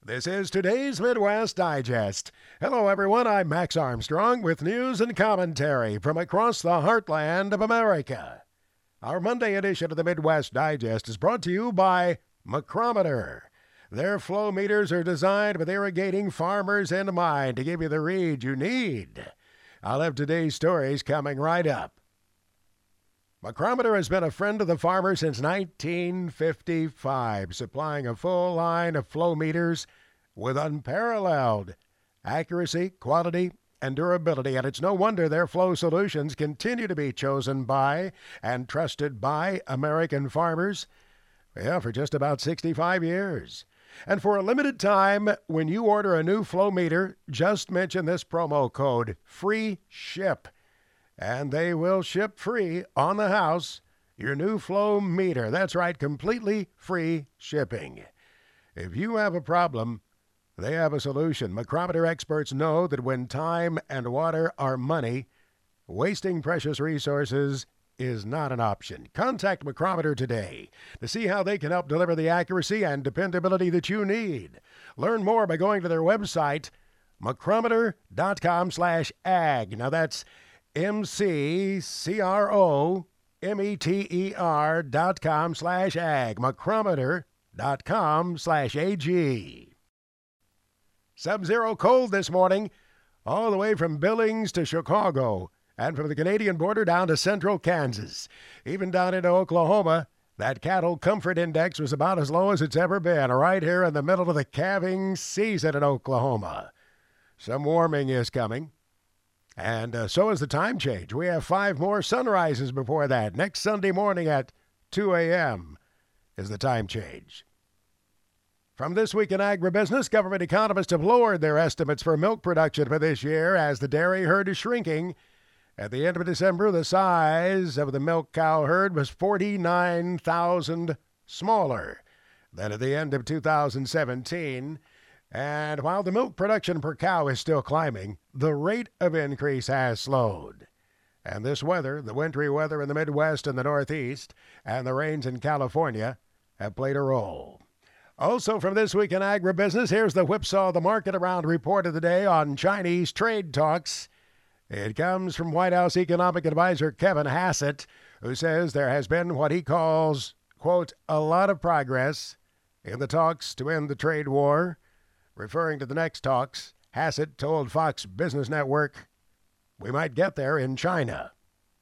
This is today's Midwest Digest. Hello, everyone. I'm Max Armstrong with news and commentary from across the heartland of America. Our Monday edition of the Midwest Digest is brought to you by Micrometer. Their flow meters are designed with irrigating farmers in mind to give you the read you need. I'll have today's stories coming right up. Micrometer has been a friend of the farmer since 1955, supplying a full line of flow meters with unparalleled accuracy, quality, and durability. And it's no wonder their flow solutions continue to be chosen by and trusted by American farmers, for just about 65 years. And for a limited time, when you order a new flow meter, just mention this promo code, FREE SHIP. And they will ship free on the house your new flow meter. That's right, completely free shipping. If you have a problem, they have a solution. Micrometer experts know that when time and water are money, wasting precious resources is not an option. Contact Micrometer today to see how they can help deliver the accuracy and dependability that you need. Learn more by going to their website, micrometer.com/ag. Now that's MCCROMETER.com/ag. Micrometer.com/AG. Sub-zero cold this morning, all the way from Billings to Chicago, and from the Canadian border down to central Kansas. Even down into Oklahoma, that cattle comfort index was about as low as it's ever been, right here in the middle of the calving season in Oklahoma. Some warming is coming. And so is the time change. We have 5 more sunrises before that. Next Sunday morning at 2 a.m. is the time change. From This Week in Agribusiness, government economists have lowered their estimates for milk production for this year as the dairy herd is shrinking. At the end of December, the size of the milk cow herd was 49,000 smaller than at the end of 2017. And while the milk production per cow is still climbing, the rate of increase has slowed. And this weather, the wintry weather in the Midwest and the Northeast, and the rains in California have played a role. Also from This Week in Agribusiness, here's the Whipsaw the Market Around report of the day on Chinese trade talks. It comes from White House Economic Advisor Kevin Hassett, who says there has been what he calls, quote, a lot of progress in the talks to end the trade war. Referring to the next talks, Hassett told Fox Business Network, we might get there in China.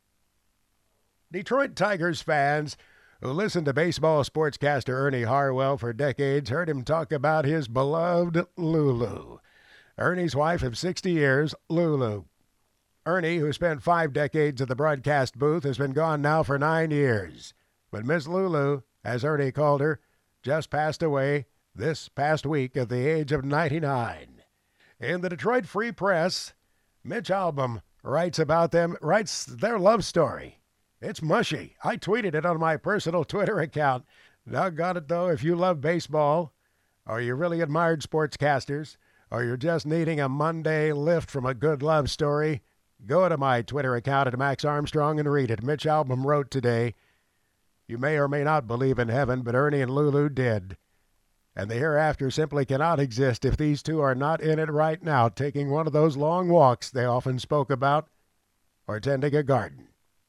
Detroit Tigers fans who listened to baseball sportscaster Ernie Harwell for decades heard him talk about his beloved Lulu. Ernie's wife of 60 years, Lulu. Ernie, who spent 5 decades at the broadcast booth, has been gone now for 9 years. But Miss Lulu, as Ernie called her, just passed away this past week at the age of 99. In the Detroit Free Press, Mitch Albom writes their love story. It's mushy. I tweeted it on my personal Twitter account. Doggone it, though, if you love baseball, or you really admired sportscasters, or you're just needing a Monday lift from a good love story, go to my Twitter account at Max Armstrong and read it. Mitch Albom wrote today, you may or may not believe in heaven, but Ernie and Lulu did. And the hereafter simply cannot exist if these two are not in it right now, taking one of those long walks they often spoke about, or tending a garden.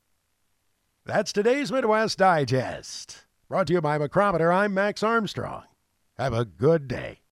That's today's Midwest Digest. Brought to you by Micrometer. I'm Max Armstrong. Have a good day.